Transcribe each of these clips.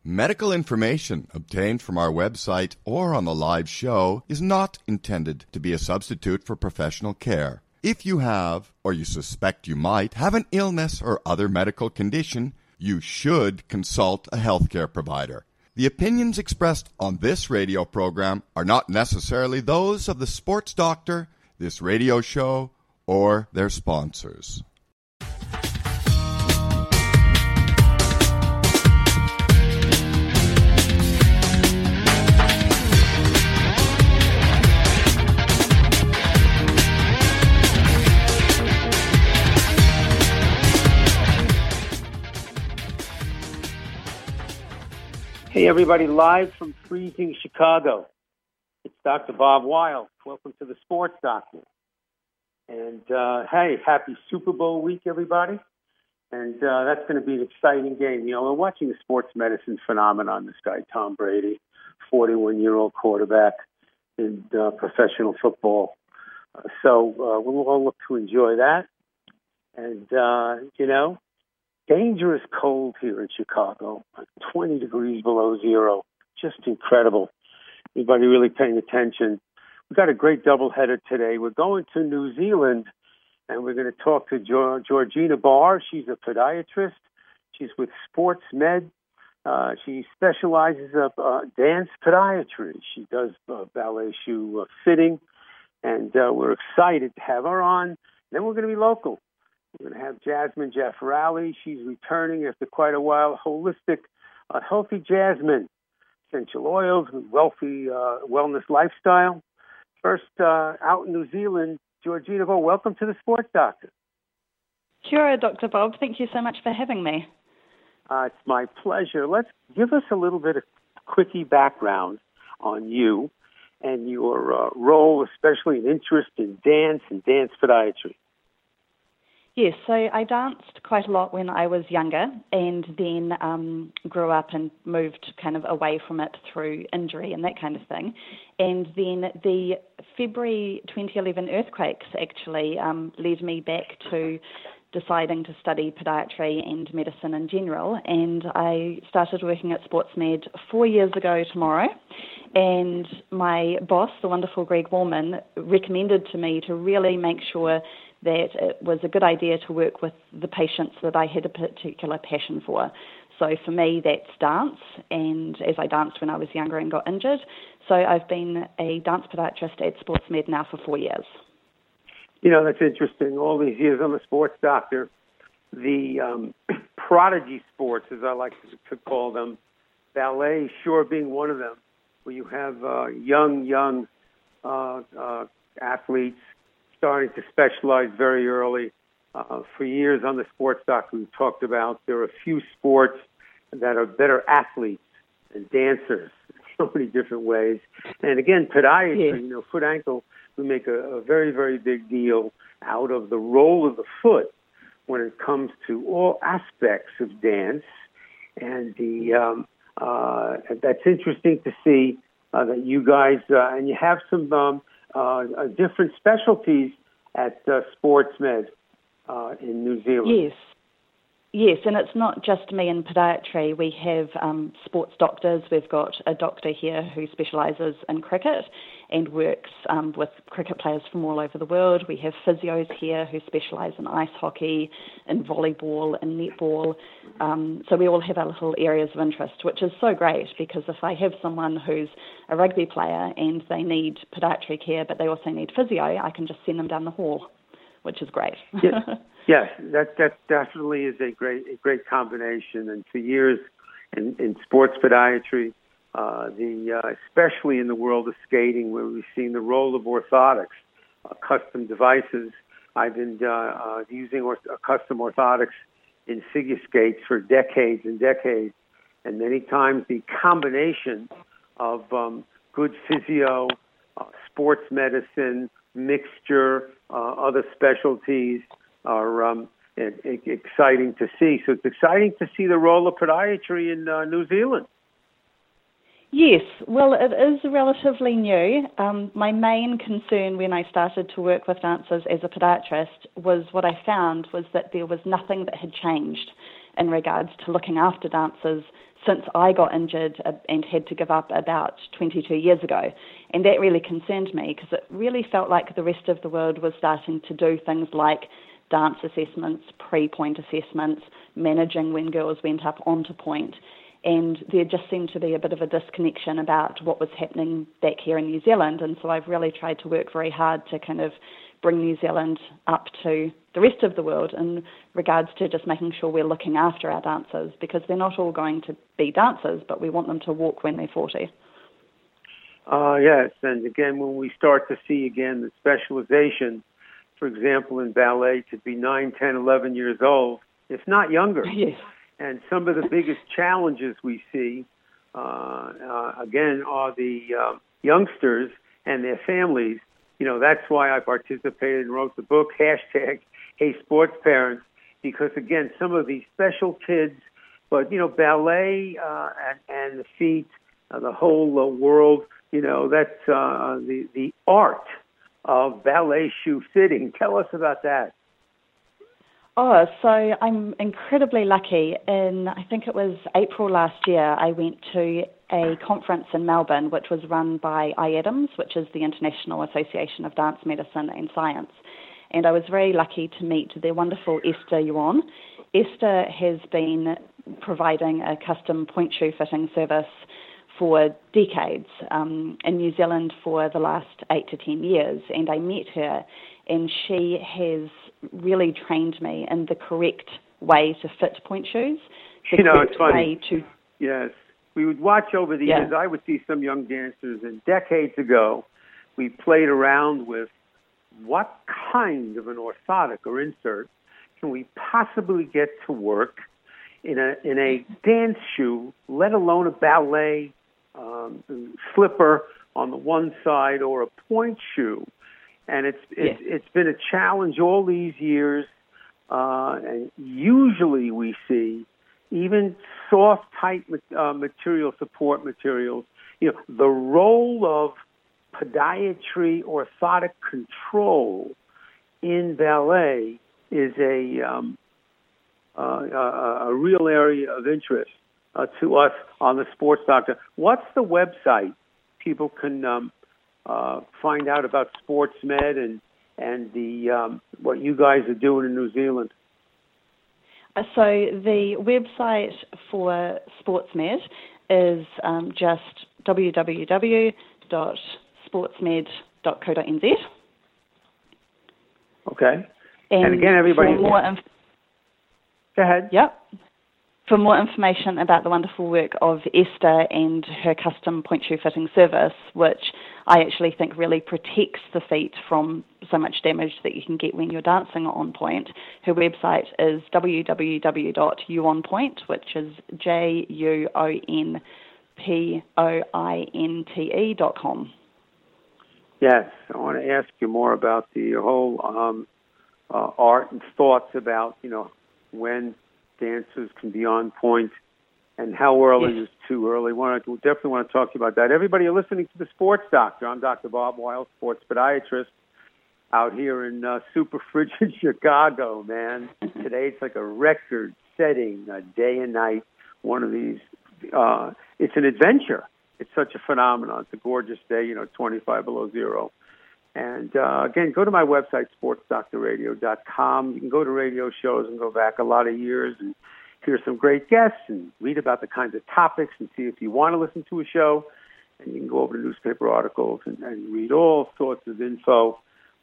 Medical information obtained from our website or on the live show is not intended to be a substitute for professional care. If you have, or you suspect you might, have an illness or other medical condition, you should consult a healthcare provider. The opinions expressed on this radio program are not necessarily those of the sports doctor, this radio show, or their sponsors. Hey, everybody, live from freezing Chicago. It's Dr. Bob Weil. Welcome to the Sports Doctor. And, hey, happy Super Bowl week, everybody. And that's going to be an exciting game. You know, we're watching the sports medicine phenomenon, this guy, Tom Brady, 41-year-old quarterback in professional football. So we'll all look to enjoy that. And, you know, dangerous cold here in Chicago, 20 degrees below zero. Just incredible. Anybody really paying attention? We've got a great doubleheader today. We're going to New Zealand, and we're going to talk to Georgina Barr. She's a podiatrist. She's with Sports Med. She specializes in dance podiatry. She does ballet shoe fitting, and we're excited to have her on. Then we're going to be local. We're going to have Jasmine Jaffarali. She's returning after quite a while. Holistic, healthy Jasmine. Essential oils with wealthy wellness lifestyle. First, out in New Zealand, Georgina Barr, welcome to the Sports Doctor. Sure, Dr. Bob. Thank you so much for having me. It's my pleasure. Let's give us a little bit of quickie background on you and your role, especially an interest in dance and dance podiatry. Yes, so I danced quite a lot when I was younger and then grew up and moved kind of away from it through injury and that kind of thing. And then the February 2011 earthquakes actually led me back to deciding to study podiatry and medicine in general. And I started working at SportsMed 4 years ago tomorrow. And my boss, the wonderful Greg Woolman, recommended to me to really make sure that it was a good idea to work with the patients that I had a particular passion for. So for me, that's dance, and as I danced when I was younger and got injured. So I've been a dance podiatrist at SportsMed now for 4 years. You know, that's interesting. All these years I'm a sports doctor. The prodigy sports, as I like to call them, ballet sure being one of them, where you have young athletes starting to specialize very early. For years on the Sports Doctor, we talked about there are a few sports that are better athletes and dancers in so many different ways. And again, podiatry, you know, foot ankle, we make a very, very big deal out of the role of the foot when it comes to all aspects of dance. And that's interesting to see that you guys, and you have some different specialties at SportsMed in New Zealand. Yes, and it's not just me in podiatry. We have sports doctors. We've got a doctor here who specialises in cricket and works with cricket players from all over the world. We have physios here who specialise in ice hockey, in volleyball, in netball. So we all have our little areas of interest, which is so great because if I have someone who's a rugby player and they need podiatry care but they also need physio, I can just send them down the hall, which is great. Yes, that definitely is a great combination. And for years in sports podiatry, especially in the world of skating, where we've seen the role of orthotics, custom devices. I've been using custom orthotics in figure skates for decades and decades. And many times the combination of good physio, sports medicine, mixture, other specialties are exciting to see. So it's exciting to see the role of podiatry in New Zealand. Yes, well, it is relatively new. My main concern when I started to work with dancers as a podiatrist was what I found was that there was nothing that had changed in regards to looking after dancers since I got injured and had to give up about 22 years ago. And that really concerned me because it really felt like the rest of the world was starting to do things like dance assessments, pre-point assessments, managing when girls went up onto point. And there just seemed to be a bit of a disconnection about what was happening back here in New Zealand. And so I've really tried to work very hard to kind of bring New Zealand up to the rest of the world in regards to just making sure we're looking after our dancers, because they're not all going to be dancers, but we want them to walk when they're 40. Yes, and again, when we start to see again the specialization, for example, in ballet, to be 9, 10, 11 years old, if not younger. Yes. And some of the biggest challenges we see, again, are the youngsters and their families. You know, that's why I participated and wrote the book, #HeySportsParents, because, again, some of these special kids, but, you know, ballet and the feet, the whole world, you know, that's the art of ballet shoe fitting. Tell us about that. Oh, so I'm incredibly lucky. In, I think it was April last year, I went to a conference in Melbourne, which was run by IADAMS, which is the International Association of Dance Medicine and Science. And I was very lucky to meet the wonderful Esther Yuan. Esther has been providing a custom point shoe fitting service for decades in New Zealand for the last 8 to 10 years. And I met her, and she has really trained me in the correct way to fit point shoes. You know, it's funny. Yes. We would watch over the years. I would see some young dancers, and decades ago, we played around with what kind of an orthotic or insert can we possibly get to work in a dance shoe, let alone a ballet slipper on the one side or a point shoe. And it's been a challenge all these years. And usually we see even soft, tight material, support materials. You know, the role of podiatry, orthotic control in ballet is a real area of interest to us on the Sports Doctor. What's the website people can find out about SportsMed and the what you guys are doing in New Zealand? So the website for SportsMed is just www.sportsmed.co.nz. Okay. And again, everybody... Go ahead. Yep. For more information about the wonderful work of Esther and her custom point shoe fitting service, which I actually think really protects the feet from so much damage that you can get when you're dancing on point, her website is www.uonpoint, which is JUONPOINTE.com. Yes, I want to ask you more about the whole art and thoughts about, you know, when dancers can be on point and how early is too early. Definitely want to talk to you about that. Everybody, you're listening to The Sports Doctor. I'm Dr. Bob Weil, sports podiatrist out here in super frigid Chicago, man. Today it's like a record-setting day and night. One of these, it's an adventure. It's such a phenomenon. It's a gorgeous day, you know, 25 below zero. And, again, go to my website, sportsdoctorradio.com. You can go to radio shows and go back a lot of years and hear some great guests and read about the kinds of topics and see if you want to listen to a show. And you can go over to newspaper articles and read all sorts of info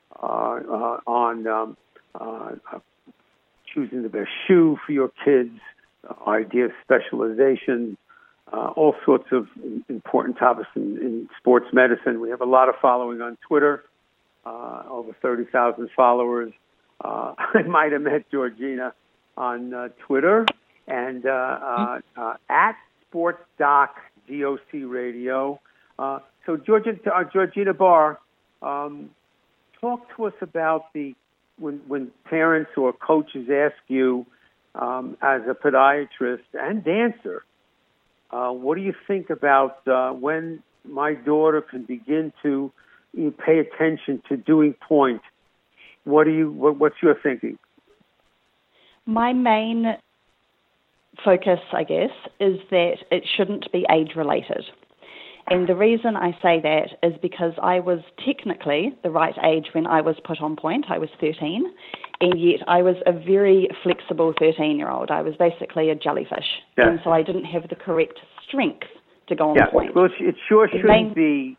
on choosing the best shoe for your kids, idea of specialization, all sorts of important topics in sports medicine. We have a lot of following on Twitter. Over 30,000 followers. I might have met Georgina on Twitter and at SportsDoc DOC Radio. So Georgina Barr, talk to us about when parents or coaches ask you as a podiatrist and dancer, what do you think about when my daughter can begin to pay attention to doing point? What's your thinking? My main focus, I guess, is that it shouldn't be age-related. And the reason I say that is because I was technically the right age when I was put on point. I was 13, and yet I was a very flexible 13-year-old. I was basically a jellyfish, and so I didn't have the correct strength to go on point. Well, it sure shouldn't be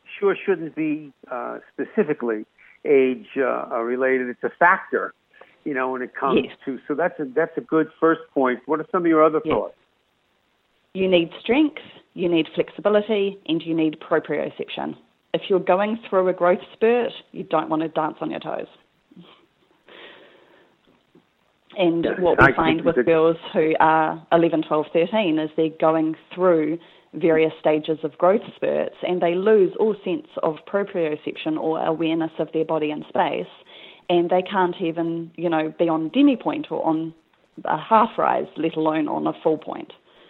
specifically age related. It's a factor, when it comes to. So that's a good first point. What are some of your other thoughts? You need strength, you need flexibility, and you need proprioception. If you're going through a growth spurt, you don't want to dance on your toes. And what we find with girls who are 11, 12, 13 is they're going through various stages of growth spurts, and they lose all sense of proprioception or awareness of their body and space, and they can't even, be on demi-point or on a half-rise, let alone on a full point.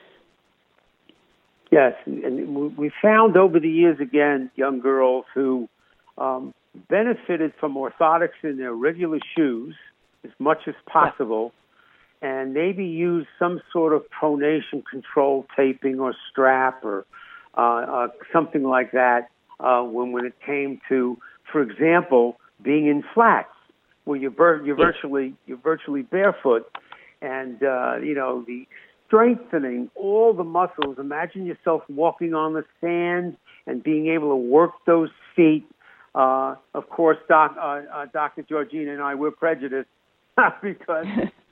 Yes, and we found over the years, again, young girls who benefited from orthotics in their regular shoes as much as possible, and maybe use some sort of pronation control taping or strap or something like that when it came to, for example, being in flats, where you're virtually barefoot, and the strengthening all the muscles. Imagine yourself walking on the sand and being able to work those feet. Of course, Dr. Georgina and I, we're prejudiced because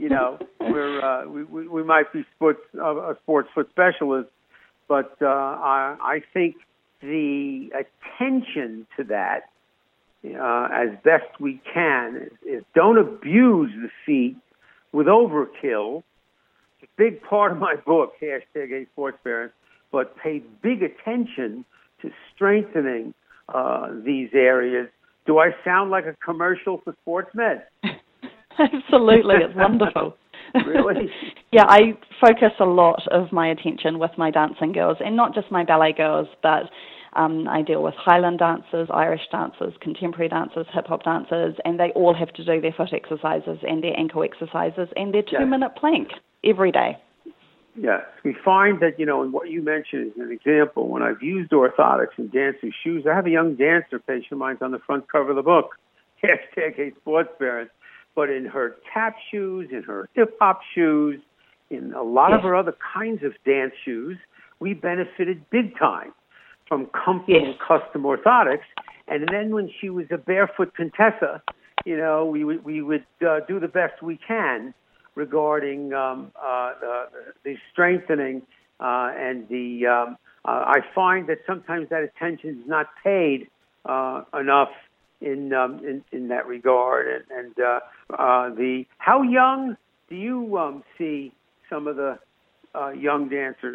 we might be sports foot specialists, but I think the attention to that, as best we can, is don't abuse the feet with overkill. It's a big part of my book, #8SportsParents, but pay big attention to strengthening these areas. Do I sound like a commercial for sports med? Absolutely, it's wonderful. Really? Yeah, I focus a lot of my attention with my dancing girls, and not just my ballet girls, but I deal with Highland dancers, Irish dancers, contemporary dancers, hip-hop dancers, and they all have to do their foot exercises and their ankle exercises and their 2-minute plank every day. Yes, we find that, and what you mentioned is an example. When I've used orthotics in dancing shoes, I have a young dancer patient of mine on the front cover of the book, #8SportsParents. But in her tap shoes, in her hip-hop shoes, in a lot of her other kinds of dance shoes, we benefited big time from comfortable custom orthotics. And then when she was a barefoot Contessa, we would do the best we can regarding the strengthening and the. I find that sometimes that attention is not paid enough in that regard. And how young do you see some of the young dancers?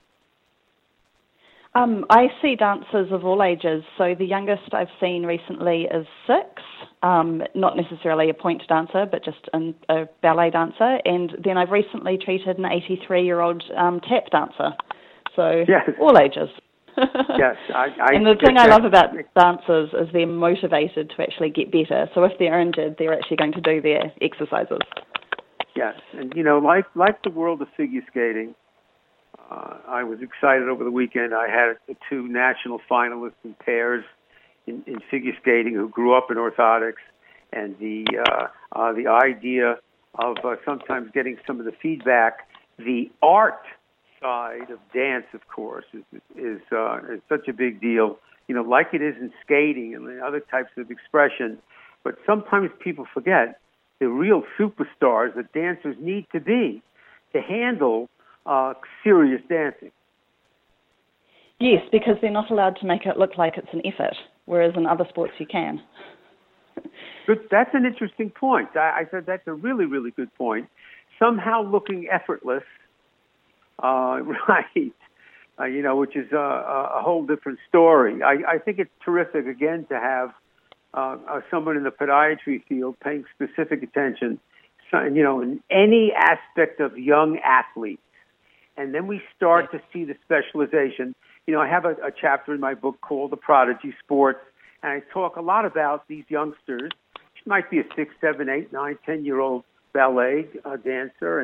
I see dancers of all ages. So the youngest I've seen recently is 6, not necessarily a point dancer, but just a ballet dancer. And then I've recently treated an 83-year-old tap dancer. So all ages. Yes, and the thing I love about dancers is they're motivated to actually get better. So if they're injured, they're actually going to do their exercises. Yes, and like the world of figure skating, I was excited over the weekend. I had 2 national finalists in pairs in figure skating who grew up in orthotics, and the idea of sometimes getting some of the feedback, the art side of dance, of course, is such a big deal, like it is in skating and the other types of expression. But sometimes people forget the real superstars that dancers need to be to handle serious dancing. Yes, because they're not allowed to make it look like it's an effort, whereas in other sports you can. Good. That's an interesting point. I said that's a really, really good point. Somehow looking effortless, right, which is a whole different story. I think it's terrific, again, to have someone in the podiatry field paying specific attention, in any aspect of young athletes. And then we start to see the specialization. I have a chapter in my book called The Prodigy Sports, and I talk a lot about these youngsters. She might be a 6, 7, 8, 9, 10-year-old ballet dancer, and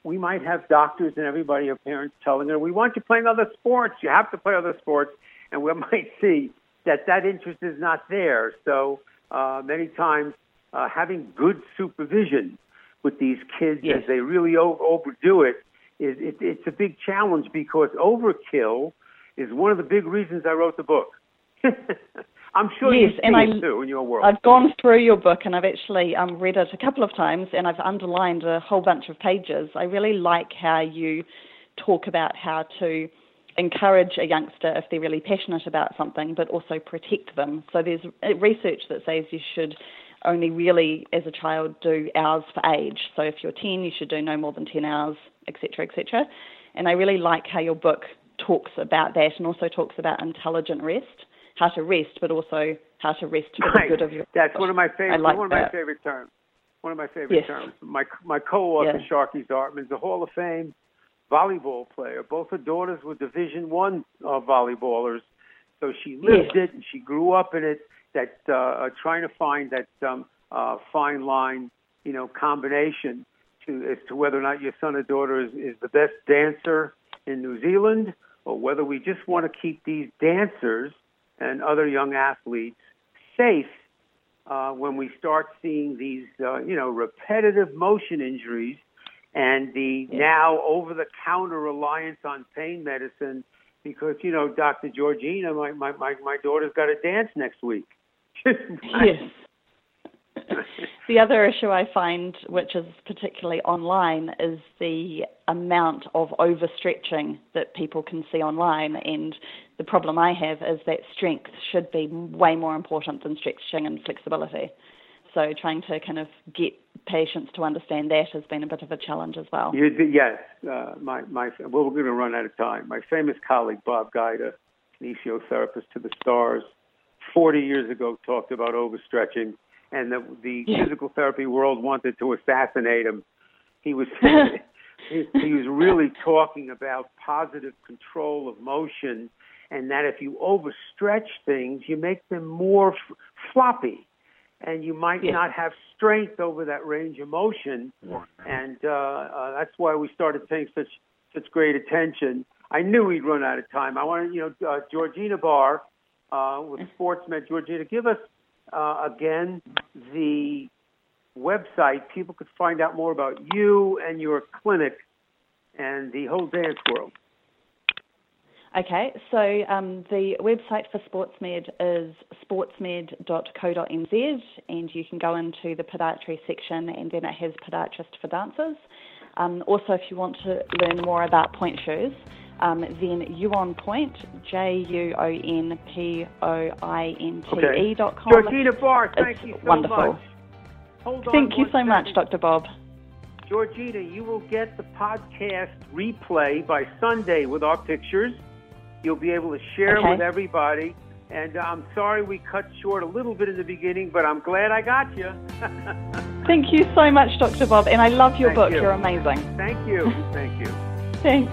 we might have doctors and everybody, or parents, telling her, we want you playing other sports. You have to play other sports. And we might see that interest is not there. So many times having good supervision with these kids as they really overdo it, it's a big challenge, because overkill is one of the big reasons I wrote the book. I'm sure you see it too in your world. I've gone through your book, and I've actually read it a couple of times, and I've underlined a whole bunch of pages. I really like how you talk about how to encourage a youngster if they're really passionate about something, but also protect them. So there's research that says you should only really, as a child, do hours for age. So if you're 10, you should do no more than 10 hours, etc., etc. And I really like how your book talks about that, and also talks about intelligent rest, how to rest, but also how to rest for the good of your. That's one of my favorite. My favorite terms. One of my favorite terms. My co-author Sharky Zartman is a Hall of Fame volleyball player. Both her daughters were Division I volleyballers, so she lived it and she grew up in it. That trying to find that fine line, combination as to whether or not your son or daughter is the best dancer in New Zealand, or whether we just want to keep these dancers and other young athletes safe when we start seeing these, repetitive motion injuries and the now over-the-counter reliance on pain medicine. Because, Dr. Georgina, my daughter's got to dance next week. Yes. The other issue I find, which is particularly online, is the amount of overstretching that people can see online. And the problem I have is that strength should be way more important than stretching and flexibility. So trying to kind of get patients to understand that has been a bit of a challenge as well. Yes. We're going to run out of time. My famous colleague, Bob Guida, kinesiotherapist to the stars, 40 years ago talked about overstretching, and the physical therapy world wanted to assassinate him. He was he was really talking about positive control of motion, and that if you overstretch things, you make them more floppy, and you might not have strength over that range of motion. And that's why we started paying such great attention. I knew we'd run out of time. I wanted, Georgina Barr with SportsMed. Georgina, give us again the website. People could find out more about you and your clinic and the whole dance world. Okay, so the website for SportsMed is sportsmed.co.nz, and you can go into the podiatry section, and then it has podiatrist for dancers. Also, if you want to learn more about point shoes, then YouOnPoint, JUONPOINTE.com. Georgina Barr, thank you so wonderful. much. Hold on. Thank you so much, Dr. Bob. Georgina, you will get the podcast replay by Sunday with our pictures. You'll be able to share with everybody. And I'm sorry we cut short a little bit in the beginning, but I'm glad I got you. Thank you so much, Dr. Bob. And I love your book. You're amazing. Thank you. Thank you. Thanks.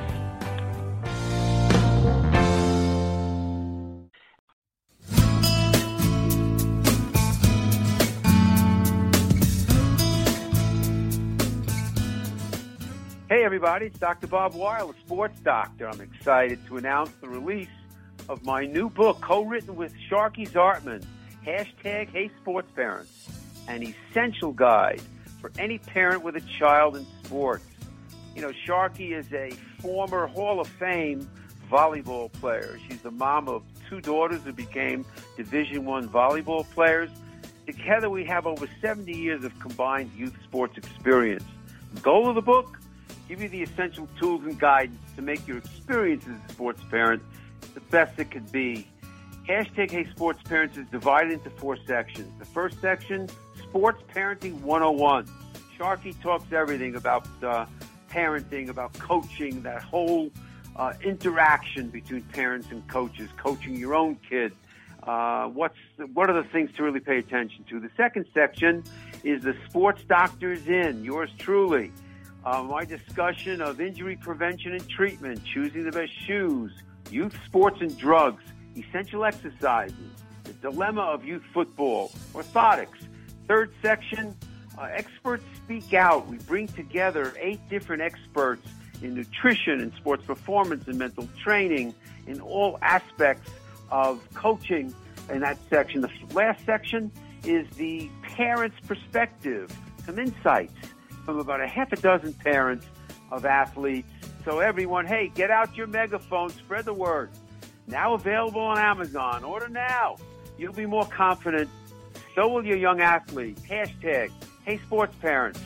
Hey everybody, it's Dr. Bob Weil, a sports doctor. I'm excited to announce the release of my new book, co-written with Sharky Zartman, #HeySportsParents, an essential guide for any parent with a child in sports. Sharky is a former Hall of Fame volleyball player. She's the mom of 2 daughters who became Division I volleyball players. Together we have over 70 years of combined youth sports experience. The goal of the book? Give you the essential tools and guidance to make your experience as a sports parent the best it could be. #HeySportsParents is divided into 4 sections. The first section, Sports Parenting 101. Sharky talks everything about parenting, about coaching, that whole interaction between parents and coaches, coaching your own kid. What are the things to really pay attention to? The second section is the Sports Doctor's In, yours truly. My discussion of injury prevention and treatment, choosing the best shoes, youth sports and drugs, essential exercises, the dilemma of youth football, orthotics. Third section, Experts speak out. We bring together 8 different experts in nutrition and sports performance and mental training in all aspects of coaching in that section. The last section is the parents' perspective, some insights from about a half a dozen parents of athletes. So everyone, hey, get out your megaphone, spread the word. Now available on Amazon. Order now. You'll be more confident. So will your young athlete. Hashtag, hey sports parents.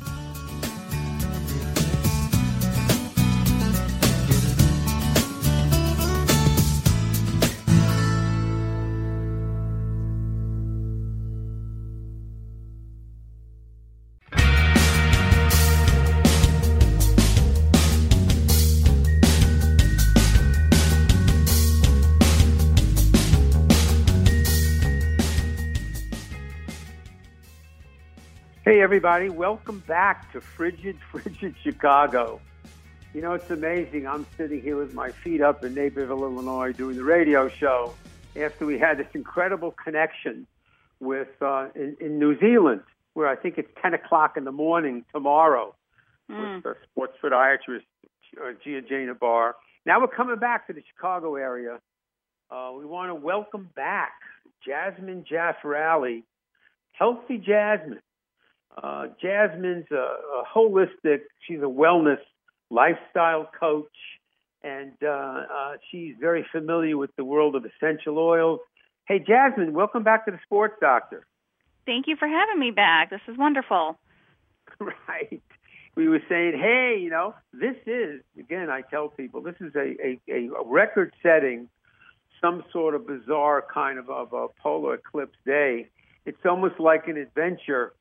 Hey, everybody. Welcome back to Frigid Chicago. You know, it's amazing. I'm sitting here with my feet up in Naperville, Illinois, doing the radio show after we had this incredible connection with in New Zealand, where I think it's 10 o'clock in the morning tomorrow with the sports podiatrist, Gia Jana Barr. Now we're coming back to the Chicago area. We want to welcome back Jasmine Jaffarali, Healthy Jasmine. Jasmine's a holistic, she's a wellness lifestyle coach, and she's very familiar with the world of essential oils. Hey, Jasmine, welcome back to the Sports Doctor. Thank you for having me back. This is wonderful. Right. We were saying, hey, you know, this is, again, I tell people, this is a record-setting, some sort of bizarre kind of a polar eclipse day. It's almost like an adventure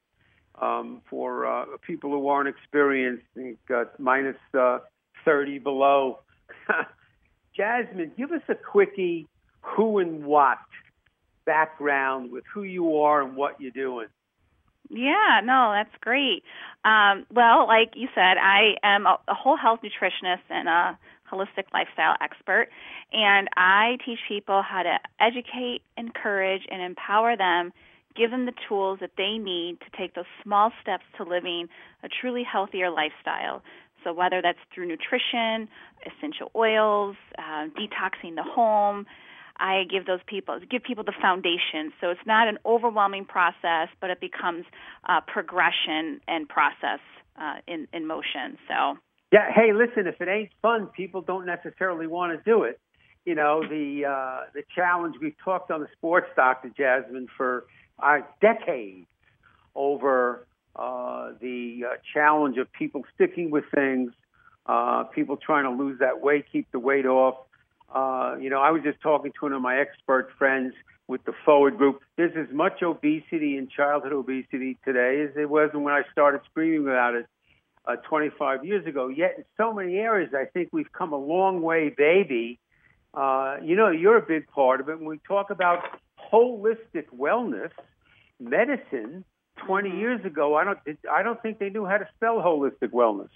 for people who aren't experienced. Minus 30 below. Jasmine, give us a quickie who and what background with who you are and what you're doing. Yeah, no, that's great. Well, like you said, I am a whole health nutritionist and a holistic lifestyle expert, and I teach people how to educate, encourage, and empower them, give them the tools that they need to take those small steps to living a truly healthier lifestyle. So whether that's through nutrition, essential oils, detoxing the home, I give people the foundation. So it's not an overwhelming process, but it becomes progression and process in motion. So yeah, hey, listen, if it ain't fun, people don't necessarily want to do it. You know, the challenge, we've talked on the Sports Doctor, Jasmine, for decades over the challenge of people sticking with things, people trying to lose that weight, keep the weight off. You know, I was just talking to one of my expert friends with the Forward Group. There's as much obesity and childhood obesity today as there was when I started screaming about it 25 years ago. Yet in so many areas, I think we've come a long way, baby. You know, you're a big part of it. When we talk about holistic wellness, medicine, 20 years ago, I don't think they knew how to spell holistic wellness.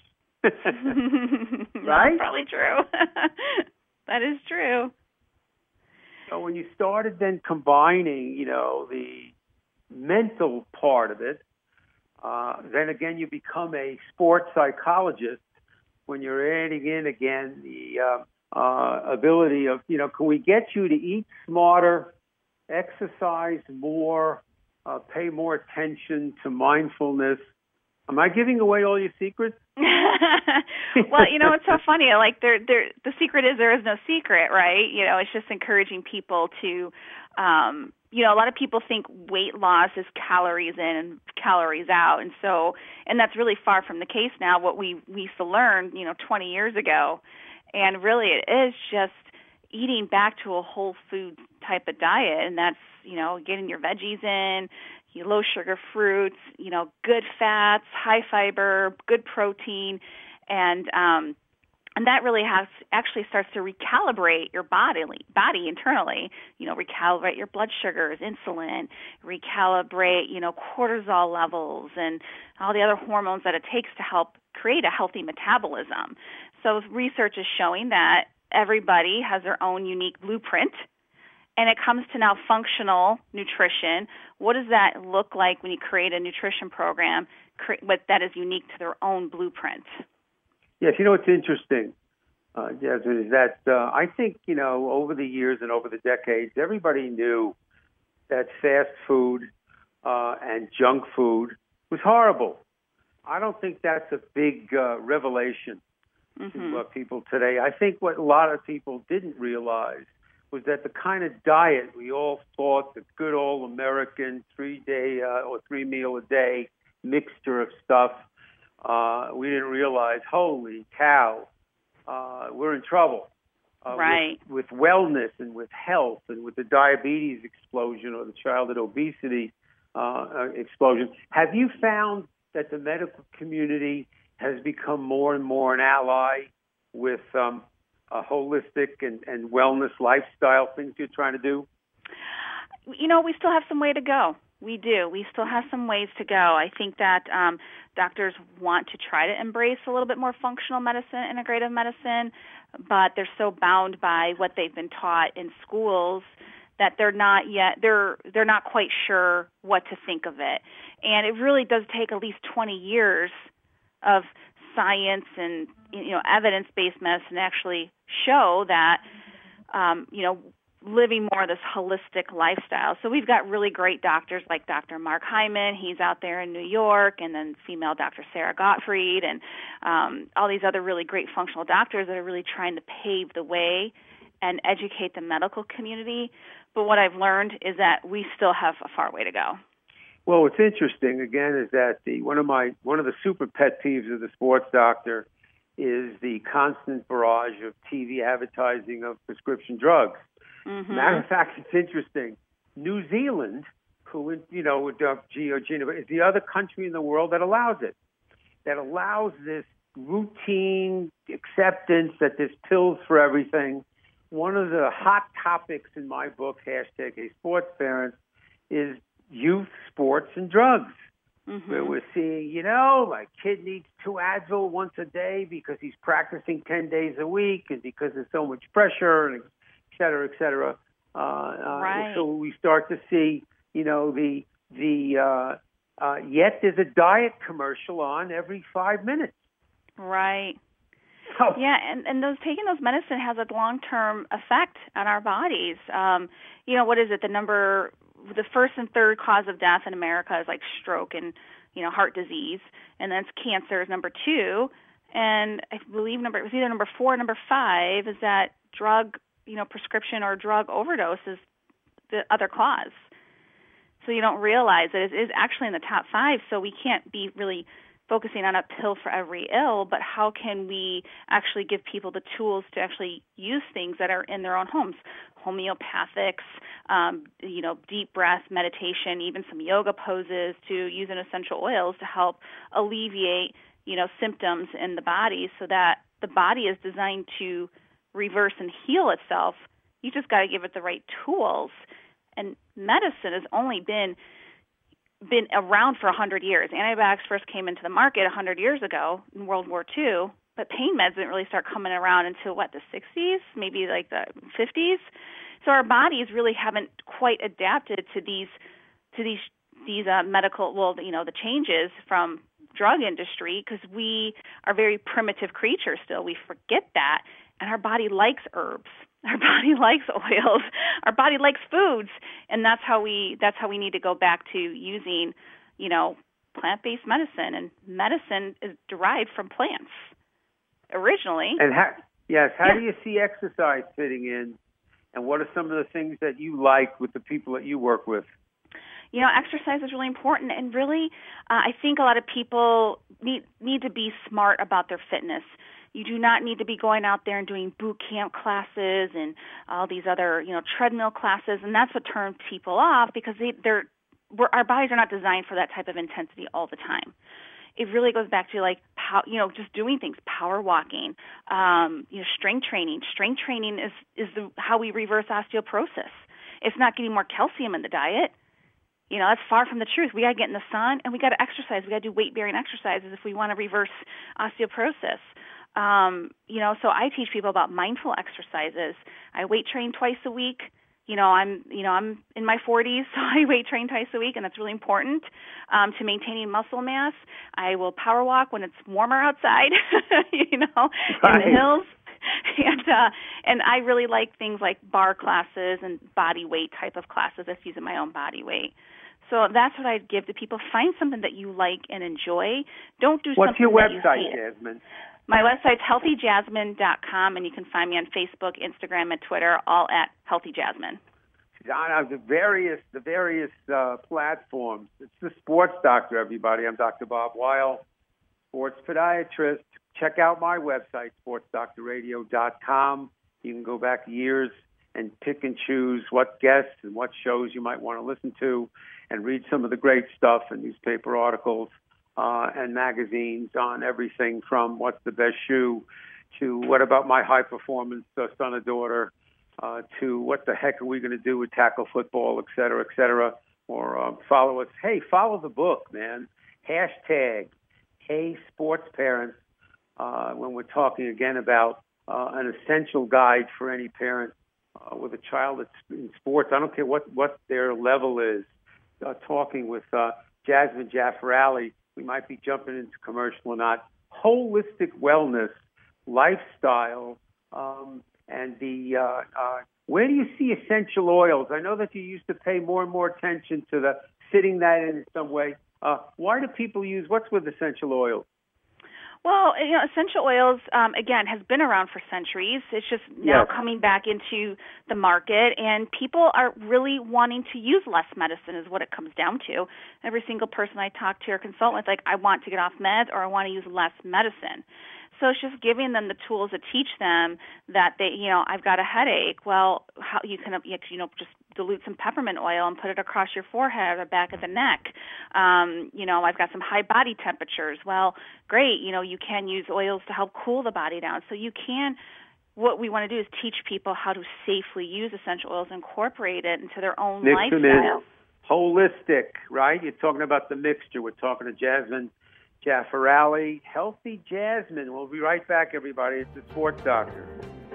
Right? That's probably true. That is true. So when you started then combining, you know, the mental part of it, then again you become a sports psychologist when you're adding in again the ability of, you know, can we get you to eat smarter, exercise more, pay more attention to mindfulness? Am I giving away all your secrets? Well, you know, it's so funny. Like, the secret is there is no secret, right? You know, it's just encouraging people to, you know, a lot of people think weight loss is calories in and calories out. And that's really far from the case now, what we used to learn, you know, 20 years ago. And really it is just eating back to a whole food type of diet. And that's, you know, getting your veggies in, low sugar fruits, you know, good fats, high fiber, good protein, and that really actually starts to recalibrate your body internally. You know, recalibrate your blood sugars, insulin, recalibrate, you know, cortisol levels, and all the other hormones that it takes to help create a healthy metabolism. So research is showing that everybody has their own unique blueprint. And it comes to now functional nutrition. What does that look like when you create a nutrition program that is unique to their own blueprint? Yes, what's interesting, Jasmine, is that I think, over the years and over the decades, everybody knew that fast food and junk food was horrible. I don't think that's a big revelation to people today. I think what a lot of people didn't realize was that the kind of diet we all thought, the good old American 3-day or 3-meal-a-day mixture of stuff, we didn't realize, holy cow, we're in trouble. Right. With wellness and with health and with the diabetes explosion or the childhood obesity explosion. Have you found that the medical community has become more and more an ally with a holistic and wellness lifestyle things you're trying to do? We still have some way to go. We do. We still have some ways to go. I think that doctors want to try to embrace a little bit more functional medicine, integrative medicine, but they're so bound by what they've been taught in schools that they're not quite sure what to think of it. And it really does take at least 20 years of science and evidence-based medicine to actually show that living more of this holistic lifestyle. So we've got really great doctors like Dr. Mark Hyman. He's out there in New York, and then female Dr. Sarah Gottfried, and all these other really great functional doctors that are really trying to pave the way and educate the medical community. But what I've learned is that we still have a far way to go. Well, what's interesting, again, is that one of the super pet peeves of the sports doctor is the constant barrage of TV advertising of prescription drugs. Mm-hmm. Matter of fact, it's interesting. New Zealand, who, with Gina, is the other country in the world that allows it, that allows this routine acceptance that there's pills for everything. One of the hot topics in my book, #HeySportsParents, is youth, sports, and drugs. Mm-hmm. Where we're seeing, my kid needs 2 Advil once a day because he's practicing 10 days a week and because there's so much pressure and et cetera, et cetera. Right. So we start to see, yet there's a diet commercial on every 5 minutes. Right. Oh. Yeah, and taking those medicine has a long-term effect on our bodies. What is it? The first and third cause of death in America is like stroke and, heart disease, and then it's cancer is number 2, and I believe it was either number 4 or number 5 is that drug, prescription or drug overdose is the other cause. So you don't realize that it is actually in the top 5, so we can't be really focusing on a pill for every ill, but how can we actually give people the tools to actually use things that are in their own homes? Homeopathics, deep breath, meditation, even some yoga poses, to using essential oils to help alleviate, symptoms in the body so that the body is designed to reverse and heal itself. You just got to give it the right tools. And medicine has only been around for 100 years. Antibiotics first came into the market 100 years ago in World War II, but pain meds didn't really start coming around until, the 60s, maybe like the 50s. So our bodies really haven't quite adapted to these medical, the changes from drug industry, because we are very primitive creatures still. We forget that. And our body likes herbs. Our body likes oils. Our body likes foods, and that's how we need to go back to using, plant-based medicine. And medicine is derived from plants originally. And how do you see exercise fitting in? And what are some of the things that you like with the people that you work with? Exercise is really important, and really, I think a lot of people need to be smart about their fitness. You do not need to be going out there and doing boot camp classes and all these other, treadmill classes, and that's what turns people off, because our bodies are not designed for that type of intensity all the time. It really goes back to just doing things, power walking, strength training. Strength training is how we reverse osteoporosis. It's not getting more calcium in the diet. That's far from the truth. We got to get in the sun, and we got to exercise. We got to do weight-bearing exercises if we want to reverse osteoporosis. So I teach people about mindful exercises. I weight train twice a week. I'm in my 40s, so I weight train twice a week, and that's really important to maintaining muscle mass. I will power walk when it's warmer outside, in the hills. And I really like things like bar classes and body weight type of classes. That's using my own body weight. So that's what I'd give to people. Find something that you like and enjoy. Don't do What's something your that website, you hate. Jasmine? My website's healthyjasmine.com, and you can find me on Facebook, Instagram, and Twitter, all at Healthy Jasmine. On the various platforms. It's the Sports Doctor, everybody. I'm Dr. Bob Weil, sports podiatrist. Check out my website, sportsdoctorradio.com. You can go back years and pick and choose what guests and what shows you might want to listen to and read some of the great stuff in newspaper articles and magazines on everything from what's the best shoe to what about my high-performance son or daughter to what the heck are we going to do with tackle football, et cetera, or follow us. Hey, follow the book, man. Hashtag Hey Sports Parents when we're talking again about an essential guide for any parent with a child that's in sports. I don't care what their level is. Talking with Jasmine Jaffarali, we might be jumping into commercial or not. Holistic wellness, lifestyle, and the where do you see essential oils? I know that you used to pay more and more attention to the fitting that in some way. Why do people use, what's with essential oils? Well, essential oils, again, has been around for centuries. It's just now coming back into the market, and people are really wanting to use less medicine is what it comes down to. Every single person I talk to or consult with, like, I want to get off meds or I want to use less medicine. So it's just giving them the tools to teach them that they, I've got a headache. Well, how you can, just dilute some peppermint oil and put it across your forehead or back of the neck. I've got some high body temperatures. Well, great. You can use oils to help cool the body down. So you can. What we want to do is teach people how to safely use essential oils, incorporate it into their own lifestyle. Holistic, right? You're talking about the mixture. We're talking to Jasmine Jaffarali, Healthy Jasmine. We'll be right back, everybody. It's the Sports Doctor.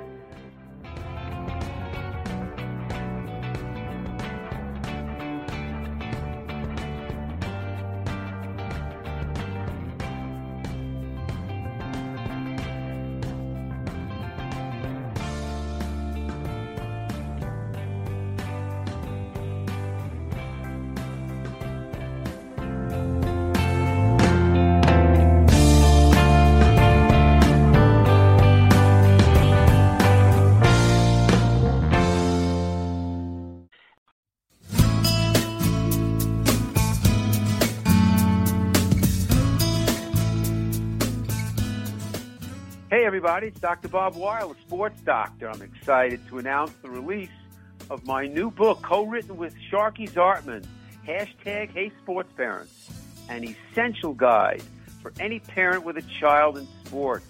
Hey, everybody, it's Dr. Bob Weil, a sports doctor. I'm excited to announce the release of my new book, co-written with Sharky Zartman, hashtag Hey Sports Parents, an essential guide for any parent with a child in sports.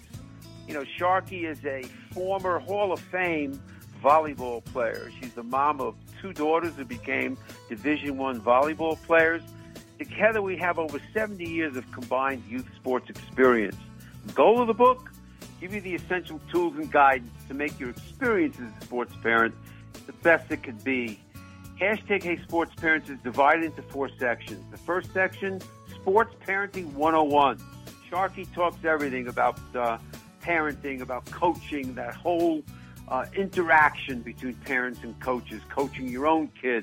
Sharky is a former Hall of Fame volleyball player. She's the mom of two daughters who became Division I volleyball players. Together, we have over 70 years of combined youth sports experience. The goal of the book? Give you the essential tools and guidance to make your experience as a sports parent the best it could be. Hashtag Hey Sports Parents is divided into 4 sections. The first section, Sports Parenting 101. Sharky talks everything about parenting, about coaching, that whole interaction between parents and coaches, coaching your own kid.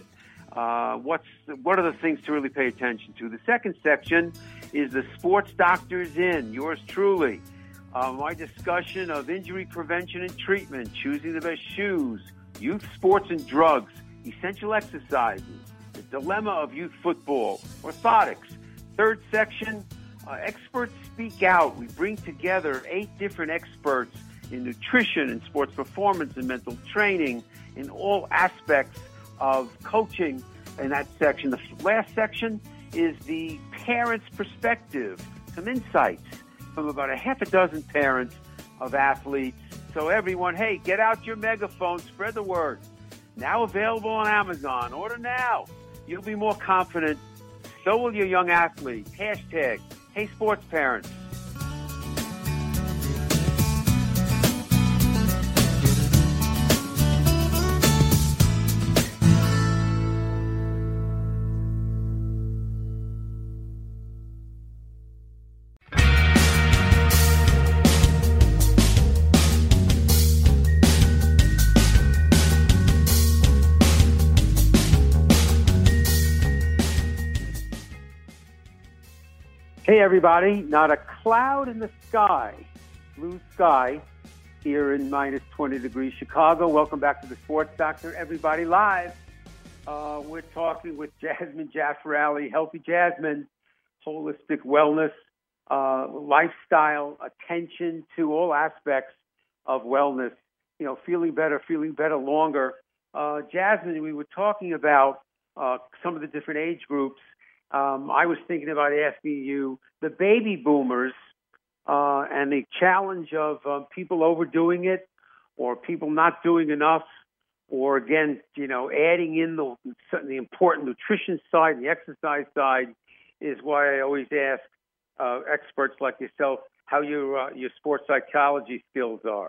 What are the things to really pay attention to? The second section is the Sports Doctor's In, yours truly. My discussion of injury prevention and treatment, choosing the best shoes, youth sports and drugs, essential exercises, the dilemma of youth football, orthotics. Third section, experts speak out. We bring together 8 different experts in nutrition and sports performance and mental training in all aspects of coaching in that section. The last section is the parent's perspective, some insights from about a half a dozen parents of athletes. So everyone, hey, get out your megaphone, spread the word. Now available on Amazon. Order now. You'll be more confident. So will your young athlete. Hashtag Hey Sports Parents. Hey, everybody. Not a cloud in the sky. Blue sky here in minus 20 degrees Chicago. Welcome back to the Sports Doctor, everybody, live. We're talking with Jasmine Jaffarelli, Healthy Jasmine, holistic wellness, lifestyle, attention to all aspects of wellness, you know, feeling better longer. Jasmine, we were talking about some of the different age groups. I was thinking about asking you the baby boomers and the challenge of people overdoing it or people not doing enough, or again, you know, adding in the important nutrition side, the exercise side, is why I always ask experts like yourself how your sports psychology skills are.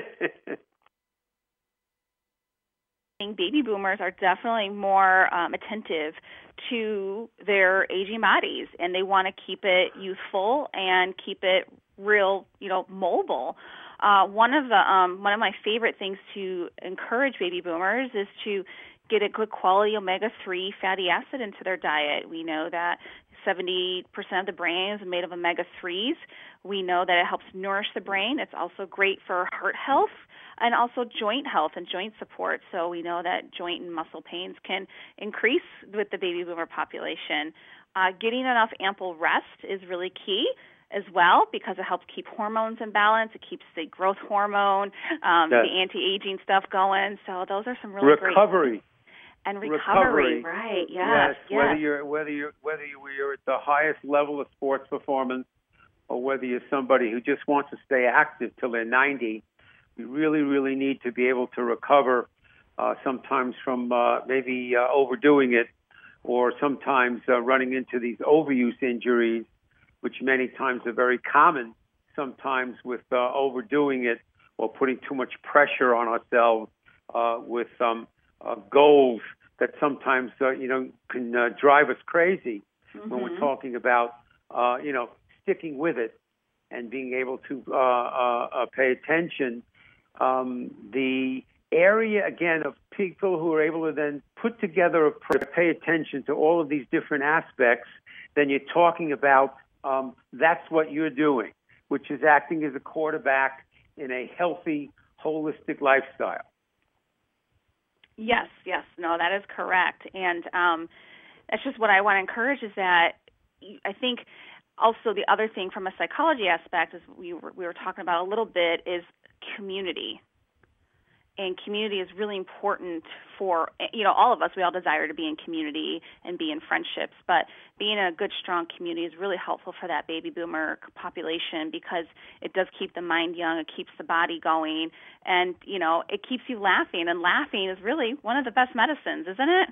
Baby boomers are definitely more attentive to their aging bodies, and they want to keep it youthful and keep it real, you know, mobile. One of my favorite things to encourage baby boomers is to get a good quality omega-3 fatty acid into their diet. We know that 70% of the brain is made of omega-3s. We know that it helps nourish the brain. It's also great for heart health and also joint health and joint support. So we know that joint and muscle pains can increase with the baby boomer population. Getting enough ample rest is really key as well, because it helps keep hormones in balance. It keeps the growth hormone, the anti-aging stuff going. So those are some really great. Recovery. And recovery, right? Yes. Whether you're at the highest level of sports performance, or whether you're somebody who just wants to stay active till they're 90, we really, really need to be able to recover. Sometimes from maybe overdoing it, or sometimes running into these overuse injuries, which many times are very common. Sometimes with overdoing it or putting too much pressure on ourselves with goals that sometimes can drive us crazy when we're talking about sticking with it and being able to pay attention. The area again of people who are able to then put together pay attention to all of these different aspects, then you're talking about that's what you're doing, which is acting as a quarterback in a healthy, holistic lifestyle. Yes, no, that is correct. And that's just what I want to encourage, is that I think also the other thing from a psychology aspect, as we were talking about a little bit, is community. And community is really important for, all of us. We all desire to be in community and be in friendships, but being in a good, strong community is really helpful for that baby boomer population, because it does keep the mind young, it keeps the body going, and, it keeps you laughing. And laughing is really one of the best medicines, isn't it?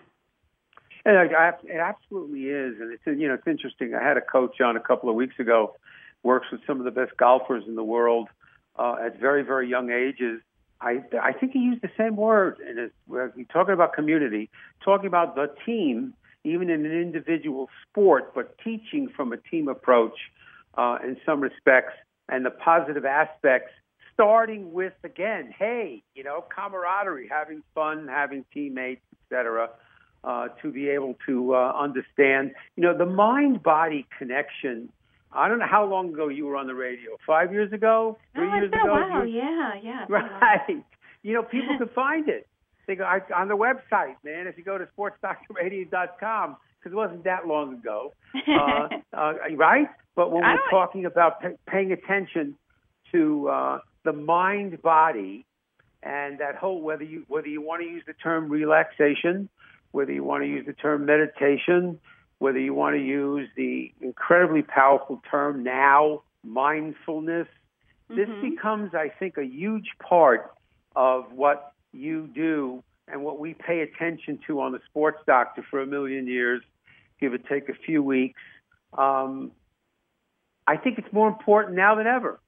It absolutely is. And it's interesting. I had a coach on a couple of weeks ago, works with some of the best golfers in the world at very, very young ages. I think he used the same word, and we're talking about community, talking about the team, even in an individual sport, but teaching from a team approach in some respects, and the positive aspects, starting with, again, camaraderie, having fun, having teammates, etc., to be able to understand, the mind-body connection. I don't know how long ago you were on the radio. 5 years ago? 3 years ago? Wow, yeah. Right. People could find it. They go on the website, man. If you go to sportsdoctorradio.com, because it wasn't that long ago, right? But when we're talking about paying attention to the mind-body and that whole, whether you want to use the term relaxation, whether you want to use the term meditation, whether you want to use the incredibly powerful term now, mindfulness, this becomes, I think, a huge part of what you do and what we pay attention to on the Sports Doctor for a million years, give or take a few weeks. I think it's more important now than ever.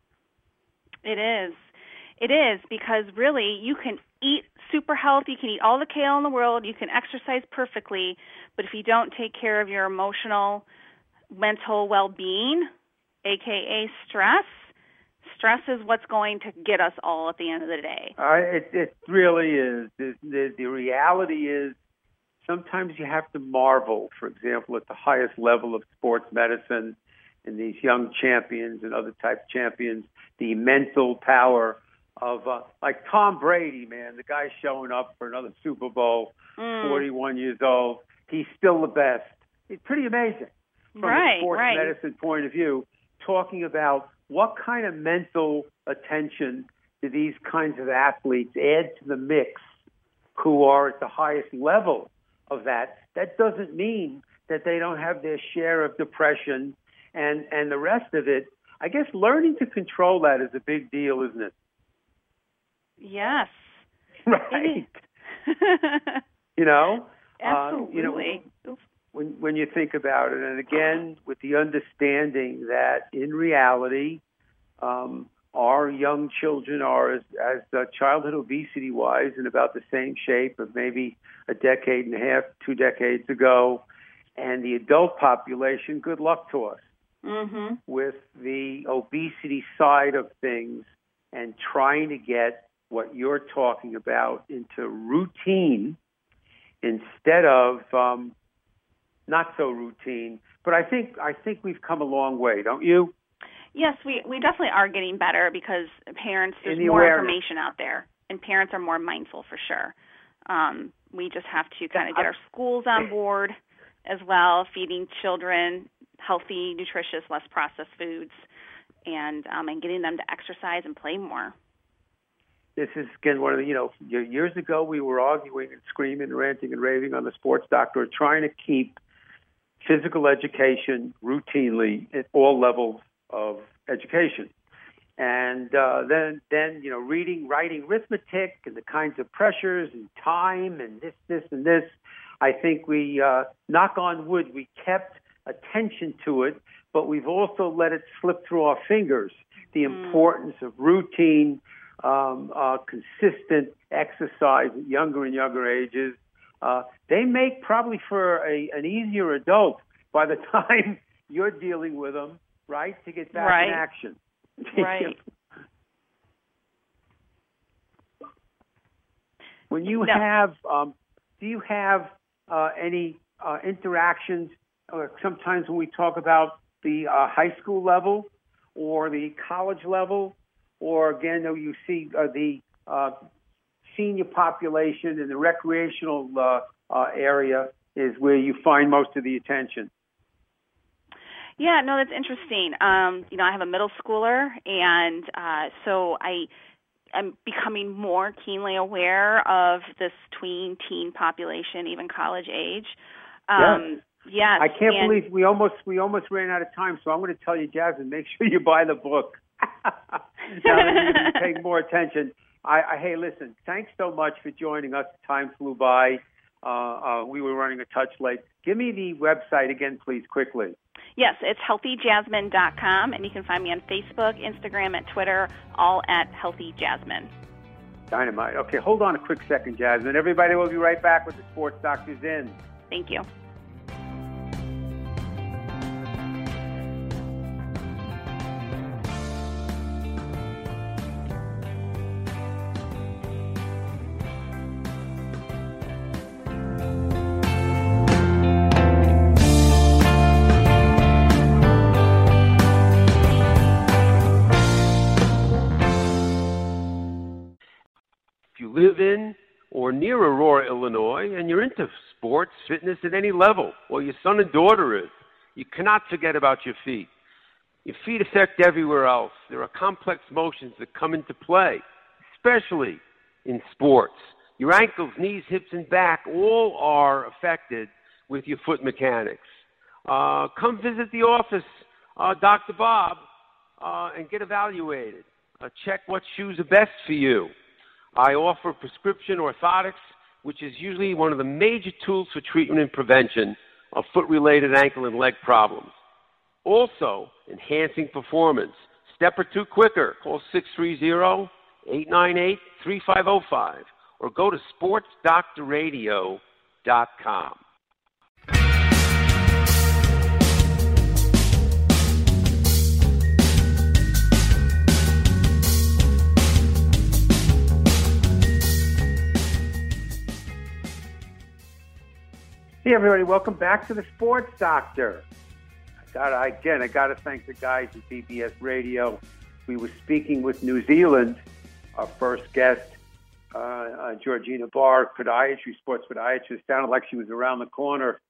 It is, because really you can eat super healthy, you can eat all the kale in the world, you can exercise perfectly, but if you don't take care of your emotional, mental well-being, aka stress is what's going to get us all at the end of the day. It really is. The reality is sometimes you have to marvel, for example, at the highest level of sports medicine in these young champions and other type champions, the mental power of, like Tom Brady, man, the guy showing up for another Super Bowl, 41 years old. He's still the best. It's pretty amazing from a sports medicine point of view, talking about what kind of mental attention do these kinds of athletes add to the mix who are at the highest level of that. That doesn't mean that they don't have their share of depression and the rest of it. I guess learning to control that is a big deal, isn't it? Yes. Right. You know? Absolutely. When you think about it, and again, with the understanding that in reality, our young children are, as childhood obesity-wise, in about the same shape of maybe a decade and a half, 2 decades ago. And the adult population, good luck to us with the obesity side of things and trying to get what you're talking about into routine instead of not so routine. But I think we've come a long way, don't you? Yes, we definitely are getting better because parents, there's more information out there, and parents are more mindful for sure. We just have to kind of get our schools on board as well, feeding children healthy, nutritious, less processed foods, and getting them to exercise and play more. This is, again, one of the, years ago we were arguing and screaming and ranting and raving on the Sports Doctor, trying to keep physical education routinely at all levels of education. And then reading, writing, arithmetic, and the kinds of pressures and time and this, and this. I think we, knock on wood, we kept attention to it, but we've also let it slip through our fingers, the importance of routine, consistent exercise at younger and younger ages. They make probably for an easier adult by the time you're dealing with them, right, to get back in action. Right. When you have, do you have any interactions sometimes when we talk about the high school level or the college level, or again, you see the senior population in the recreational area is where you find most of the attention? Yeah, no, that's interesting. I have a middle schooler, and so I'm becoming more keenly aware of this tween-teen population, even college age. Yes. I can't believe we almost ran out of time, so I'm going to tell you, Jasmine, make sure you buy the book. Now that you're going to be paying more attention. Hey, listen, thanks so much for joining us. Time flew by. We were running a touch late. Give me the website again, please, quickly. Yes, it's healthyjasmine.com, and you can find me on Facebook, Instagram, and Twitter, all at Healthy Jasmine. Dynamite. Okay, hold on a quick second, Jasmine. Everybody, will be right back with the Sports Doctors In. Thank you. Live in or near Aurora, Illinois, and you're into sports, fitness at any level, or your son and daughter is, you cannot forget about your feet. Your feet affect everywhere else. There are complex motions that come into play, especially in sports. Your ankles, knees, hips, and back all are affected with your foot mechanics. Come visit the office, Dr. Bob, and get evaluated. Check what shoes are best for you. I offer prescription orthotics, which is usually one of the major tools for treatment and prevention of foot-related ankle and leg problems. Also, enhancing performance. Step or two quicker. Call 630-898-3505 or go to sportsdoctorradio.com. Hey, everybody. Welcome back to the Sports Doctor. I got to thank the guys at BBS Radio. We were speaking with New Zealand, our first guest, Georgina Barr, podiatry, sports podiatrist. Sounded like she was around the corner.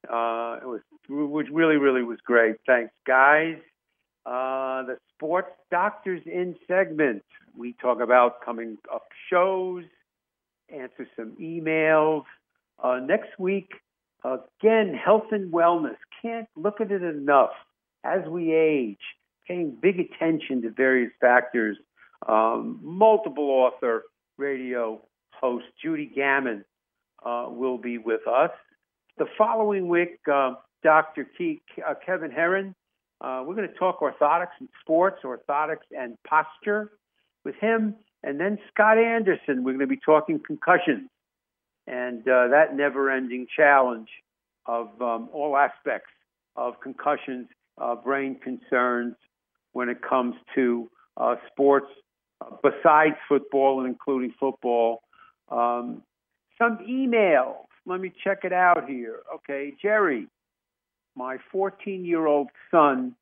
Which really was great. Thanks, guys. The Sports Doctors In segment. We talk about coming up shows, answer some emails. Next week, again, health and wellness. Can't look at it enough. As we age, paying big attention to various factors. Multiple author radio host Judy Gammon will be with us. The following week, Dr. Kevin Herron, we're going to talk orthotics and sports, orthotics and posture with him. And then Scott Anderson, we're going to be talking concussions and that never-ending challenge of all aspects of concussions, brain concerns when it comes to sports besides football and including football. Some emails. Let me check it out here. Okay, Jerry, my 14-year-old son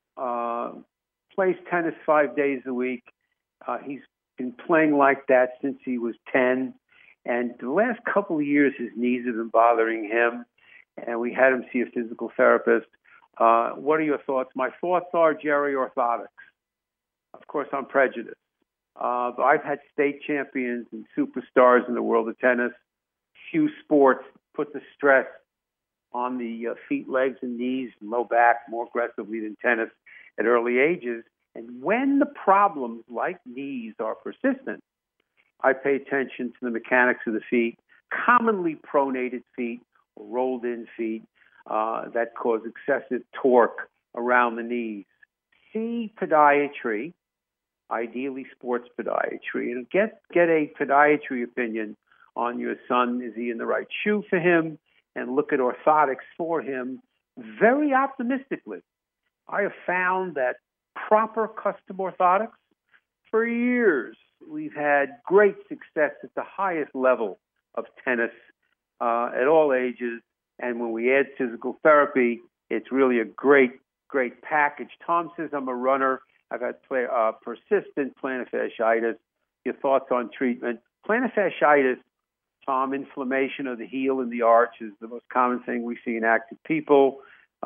plays tennis 5 days a week. He's been playing like that since he was 10. And the last couple of years, his knees have been bothering him. And we had him see a physical therapist. What are your thoughts? My thoughts are, Jerry, orthotics. Of course, I'm prejudiced. But I've had state champions and superstars in the world of tennis. Few sports put the stress on the feet, legs, and knees and low back more aggressively than tennis at early ages. And when the problems like knees are persistent, I pay attention to the mechanics of the feet, commonly pronated feet or rolled-in feet that cause excessive torque around the knees. See podiatry, ideally sports podiatry, and get a podiatry opinion on your son. Is he in the right shoe for him? And look at orthotics for him very optimistically. I have found that proper custom orthotics, for years, we've had great success at the highest level of tennis at all ages. And when we add physical therapy, it's really a great package. Tom says, I'm a runner. I've had persistent plantar fasciitis. Your thoughts on treatment? Plantar fasciitis, Tom, inflammation of the heel and the arch is the most common thing we see in active people.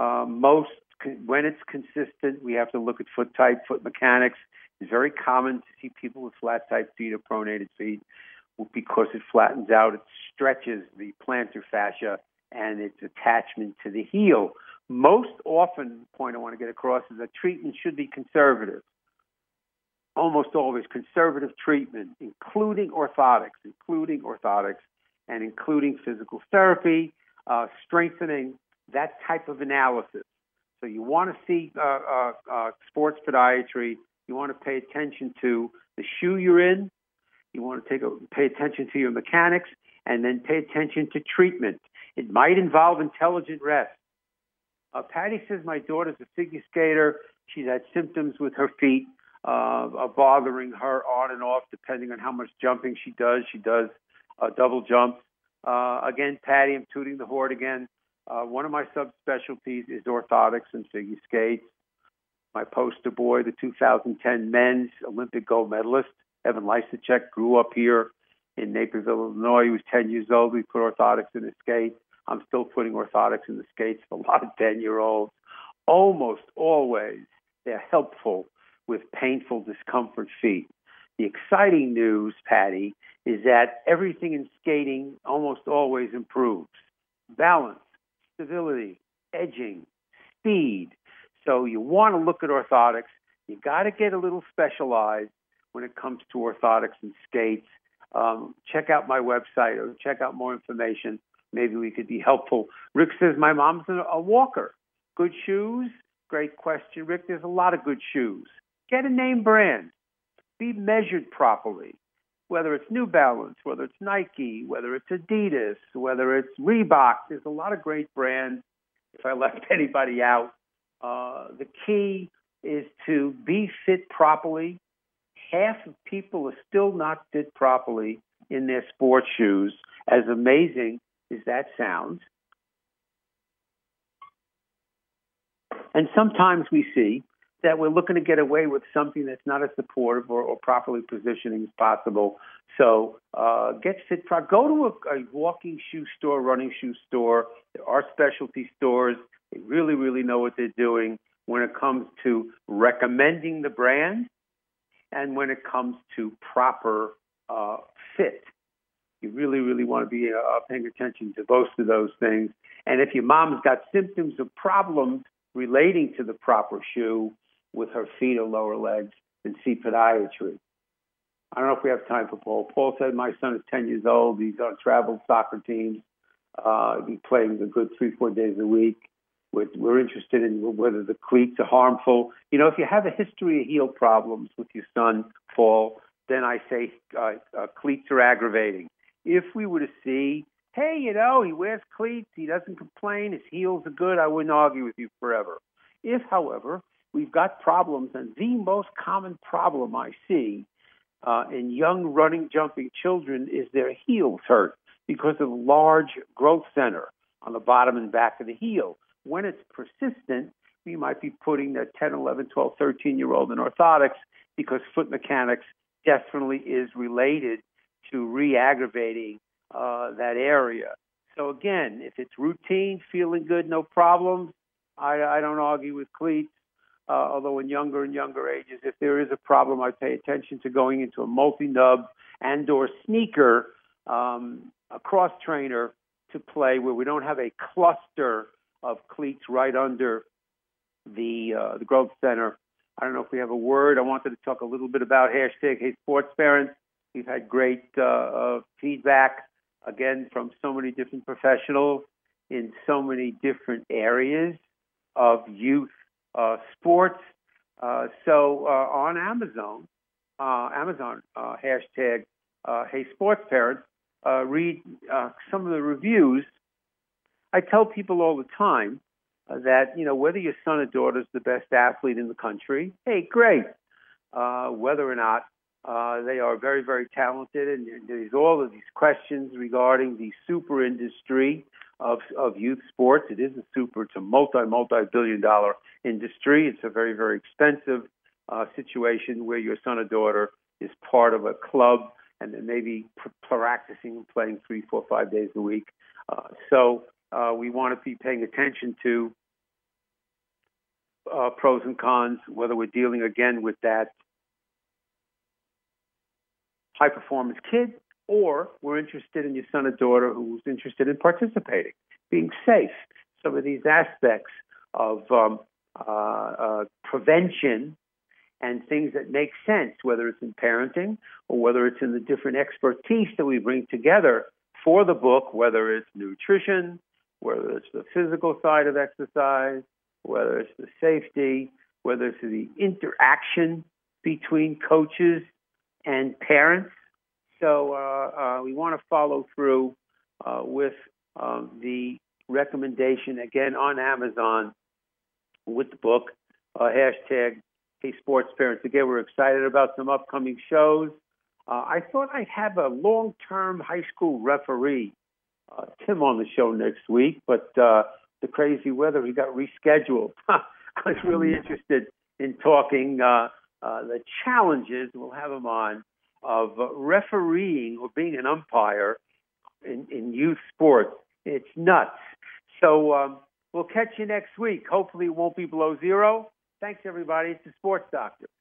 When it's consistent, we have to look at foot type, foot mechanics. It's very common to see people with flat type feet or pronated feet because it flattens out, it stretches the plantar fascia and its attachment to the heel. Most often, the point I want to get across is that treatment should be conservative. Almost always conservative treatment, including orthotics, and including physical therapy, strengthening, that type of analysis. So you want to see sports podiatry. You want to pay attention to the shoe you're in. You want to pay attention to your mechanics, and then pay attention to treatment. It might involve intelligent rest. Patty says, my daughter's a figure skater. She's had symptoms with her feet bothering her on and off, depending on how much jumping she does. She does double jumps. Again, Patty, I'm tooting the horn again. One of my subspecialties is orthotics and figure skates. My poster boy, the 2010 men's Olympic gold medalist, Evan Lysacek, grew up here in Naperville, Illinois. He was 10 years old. We put orthotics in his skates. I'm still putting orthotics in the skates for a lot of 10-year-olds. Almost always, they're helpful with painful discomfort feet. The exciting news, Patty, is that everything in skating almost always improves. Balance, stability, edging, speed. So you want to look at orthotics. You got to get a little specialized when it comes to orthotics and skates. Check out my website or check out more information. Maybe we could be helpful. Rick says, my mom's a walker. Good shoes? Great question, Rick. There's a lot of good shoes. Get a name brand. Be measured properly. Whether it's New Balance, whether it's Nike, whether it's Adidas, whether it's Reebok. There's a lot of great brands. If I left anybody out, the key is to be fit properly. Half of people are still not fit properly in their sports shoes, as amazing as that sounds. And sometimes we see that we're looking to get away with something that's not as supportive or properly positioning as possible. So get fit. Go to a walking shoe store, running shoe store. There are specialty stores. They really, really know what they're doing when it comes to recommending the brand and when it comes to proper fit. You really, really want to be paying attention to both of those things. And if your mom's got symptoms or problems relating to the proper shoe with her feet or lower legs, then see podiatry. I don't know if we have time for Paul. Paul said my son is 10 years old. He's on travel soccer teams. He's playing a good 3-4 days a week. We're interested in whether the cleats are harmful. You know, if you have a history of heel problems with your son, Paul, then I say cleats are aggravating. If we were to see, hey, you know, he wears cleats, he doesn't complain, his heels are good, I wouldn't argue with you forever. If, however, we've got problems, and the most common problem I see in young running, jumping children is their heels hurt because of large growth center on the bottom and back of the heel. When it's persistent, we might be putting that 10, 11, 12, 13-year-old in orthotics because foot mechanics definitely is related to re-aggravating that area. So again, if it's routine, feeling good, no problems, I don't argue with cleats. Although in younger and younger ages, if there is a problem, I pay attention to going into a multi-nub and or sneaker, a cross trainer to play where we don't have a cluster of cleats right under the growth center. I don't know if we have a word. I wanted to talk a little bit about hashtag Hey Sports Parents. We've had great feedback, again, from so many different professionals in so many different areas of youth sports. So on Amazon hashtag Hey Sports Parents, read some of the reviews. I tell people all the time that, you know, whether your son or daughter is the best athlete in the country, hey, great. Whether or not they are very, very talented, and there's all of these questions regarding the super industry of youth sports. It is it's a multi-billion-dollar industry. It's a very, very expensive situation where your son or daughter is part of a club and then maybe practicing and playing 3, 4, 5 days a week. So we want to be paying attention to pros and cons, whether we're dealing again with that high-performance kid, or we're interested in your son or daughter who's interested in participating, being safe. Some of these aspects of prevention and things that make sense, whether it's in parenting or whether it's in the different expertise that we bring together for the book, whether it's nutrition, whether it's the physical side of exercise, whether it's the safety, whether it's the interaction between coaches and parents. So we want to follow through with the recommendation, again, on Amazon with the book, hashtag Hey Sports Parents. Again, we're excited about some upcoming shows. I thought I'd have a long-term high school referee, Tim, on the show next week, but the crazy weather, he got rescheduled. I was really interested in talking the challenges, we'll have him on, of refereeing or being an umpire in youth sports. It's nuts. So we'll catch you next week. Hopefully it won't be below zero. Thanks, everybody. It's the Sports Doctor.